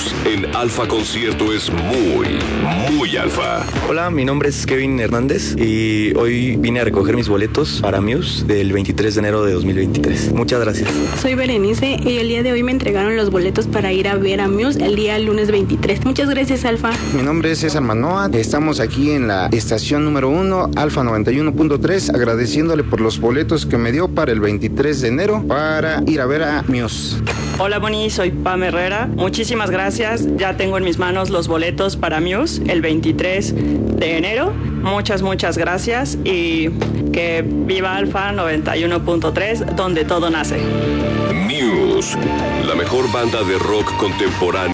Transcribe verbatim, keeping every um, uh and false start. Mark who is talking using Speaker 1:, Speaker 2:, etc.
Speaker 1: Muse en Alfa Concierto es muy, muy alfa.
Speaker 2: Hola, mi nombre es Kevin Hernández y hoy vine a recoger mis boletos para Muse del veintitrés de enero de dos mil veintitrés. Muchas gracias.
Speaker 3: Soy Berenice y el día de hoy me entregaron los boletos para ir a ver a Muse el día lunes veintitrés. Muchas gracias, Alfa.
Speaker 4: Mi nombre es César Manoa. Estamos aquí en la estación número uno, Alfa noventa y uno punto tres, agradeciéndole por los boletos que me dio para el veintitrés de enero para ir a ver a Muse.
Speaker 5: Hola, Boni, soy Pam Herrera. Muchísimas gracias. Ya tengo en mis manos los boletos para Muse el veintitrés de enero. Muchas, muchas gracias y que viva Alfa noventa y uno punto tres, donde todo nace.
Speaker 1: Muse, la mejor banda de rock contemporáneo.